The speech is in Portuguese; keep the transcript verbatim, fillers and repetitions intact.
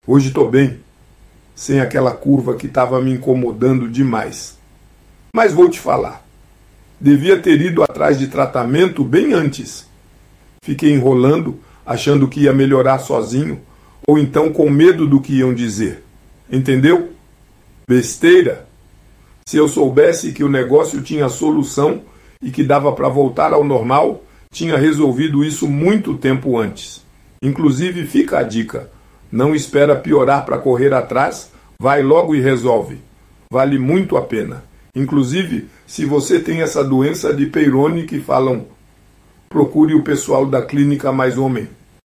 Hoje estou bem, sem aquela curva que estava me incomodando demais. Mas vou te falar. Devia ter ido atrás de tratamento bem antes. Fiquei enrolando, achando que ia melhorar sozinho, ou então com medo do que iam dizer. Entendeu? Besteira. Se eu soubesse que o negócio tinha solução e que dava para voltar ao normal, tinha resolvido isso muito tempo antes. Inclusive, fica a dica. Não espera piorar para correr atrás, vai logo e resolve. Vale muito a pena. Inclusive, se você tem essa doença de Peyronie que falam, procure o pessoal da Clínica Mais Homem.